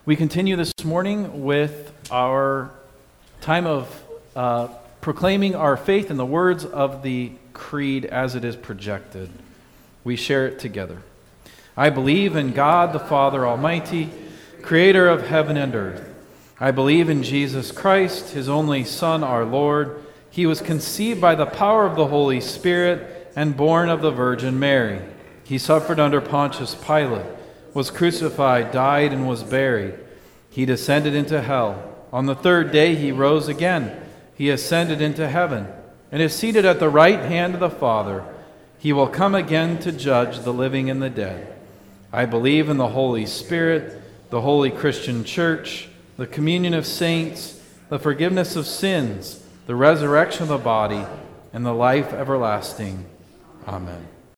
We continue this morning with our time of proclaiming our faith in the words of the Creed as it is projected. We share it together. I believe in God the Father Almighty, creator of heaven and earth. I believe in Jesus Christ, his only Son, our Lord. He was conceived by the power of the Holy Spirit and born of the Virgin Mary. He suffered under Pontius Pilate, was crucified, died, and was buried. He descended into hell. On the third day he rose again. He ascended into heaven and is seated at the right hand of the Father. He will come again to judge the living and the dead. I believe in the Holy Spirit, the holy Christian Church, the communion of saints, the forgiveness of sins, the resurrection of the body, and the life everlasting. Amen.